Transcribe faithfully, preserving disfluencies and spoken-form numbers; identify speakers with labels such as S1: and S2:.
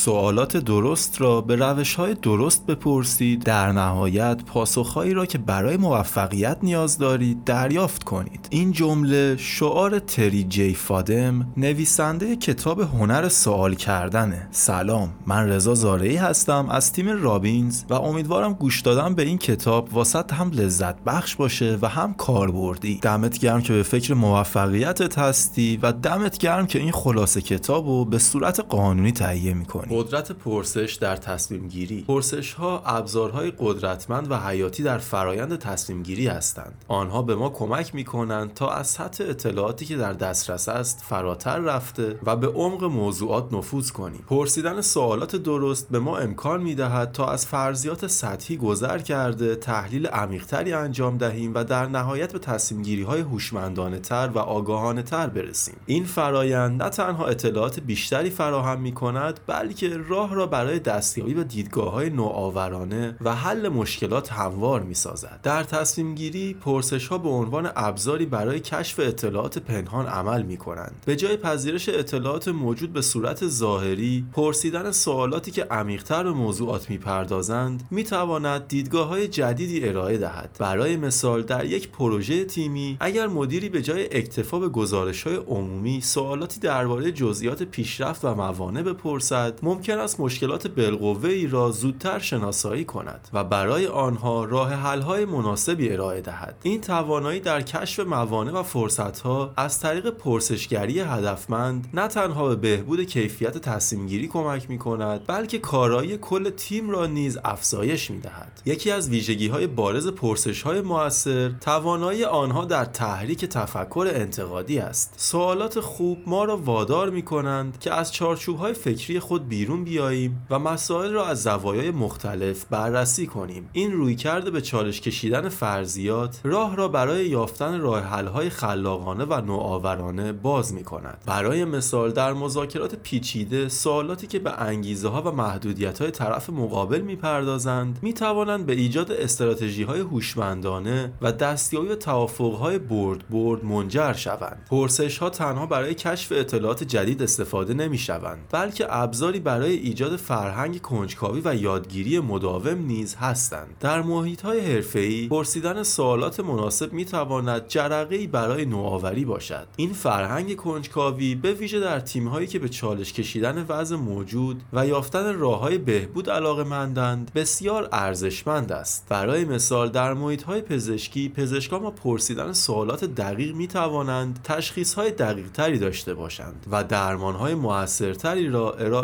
S1: سوالات درست را به روش‌های درست بپرسید، در نهایت پاسخهایی را که برای موفقیت نیاز دارید دریافت کنید. این جمله شعار تری جی فادم، نویسنده کتاب هنر سوال کردنه. سلام، من رضا زارعی هستم از تیم رابینز و امیدوارم گوش دادن به این کتاب واسط هم لذت بخش باشه و هم کاربردی. دمت گرم که به فکر موفقیتت هستی و دمت گرم که این خلاصه کتابو به صورت قانونی تهیه میکنی. قدرت پرسش در تصمیم گیری. پرسش ها ابزارهای قدرتمند و حیاتی در فرایند تصمیم گیری هستند. آنها به ما کمک میکنند تا از سطح اطلاعاتی که در دسترس است فراتر رفته و به عمق موضوعات نفوذ کنیم. پرسیدن سوالات درست به ما امکان میدهد تا از فرضیات سطحی گذر کرده تحلیل عمیق‌تری انجام دهیم و در نهایت به تصمیم گیری های هوشمندانه تر و آگاهانه تر برسیم. این فرایند نه تنها اطلاعات بیشتری فراهم میکند بلکه راه را برای دستیابی به دیدگاه‌های نوآورانه و حل مشکلات هموار می‌سازد. در تصمیم گیری پرسش‌ها به عنوان ابزاری برای کشف اطلاعات پنهان عمل می‌کنند. به جای پذیرش اطلاعات موجود به صورت ظاهری، پرسیدن سوالاتی که عمیق‌تر به موضوعات می‌پردازند می‌تواند دیدگاه‌های جدیدی ارائه دهد. برای مثال در یک پروژه تیمی اگر مدیری به جای اکتفا به گزارش‌های عمومی سوالاتی درباره جزئیات پیشرفت و موانع بپرسد، ممکن است مشکلات بالقوه‌ای را زودتر شناسایی کند و برای آنها راه حل‌های مناسبی ارائه دهد. این توانایی در کشف موانع و فرصت‌ها از طریق پرسشگری هدفمند نه تنها به بهبود کیفیت تصمیم‌گیری کمک می‌کند بلکه کارایی کل تیم را نیز افزایش می‌دهد. یکی از ویژگی‌های بارز پرسش‌های مؤثر توانایی آنها در تحریک تفکر انتقادی است. سوالات خوب ما را وادار می‌کنند که از چارچوب‌های فکری خود بیرون بیاییم و مسائل را از زوایای مختلف بررسی کنیم. این رویکرد به چالش کشیدن فرضیات راه را برای یافتن راه حل‌های خلاقانه و نوآورانه باز می‌کند. برای مثال در مذاکرات پیچیده سوالاتی که به انگیزه‌ها و محدودیت‌های طرف مقابل می‌پردازند می‌توانند به ایجاد استراتژی‌های هوشمندانه و دستیابی به توافق‌های برد برد منجر شوند. پرسش‌ها تنها برای کشف اطلاعات جدید استفاده نمی‌شوند بلکه ابزاری برای ایجاد فرهنگ کنجکاوی و یادگیری مداوم نیز هستند. در محیط‌های حرفه‌ای پرسیدن سوالات مناسب می‌تواند جرقه‌ای برای نوآوری باشد. این فرهنگ کنجکاوی به ویژه در تیم‌هایی که به چالش کشیدن وضع موجود و یافتن راه‌های بهبود علاقه‌مندند بسیار ارزشمند است. برای مثال در محیط‌های پزشکی پزشکان با پرسیدن سوالات دقیق می‌توانند تشخیص‌های دقیق‌تری داشته باشند و درمان‌های مؤثرتری را ارائه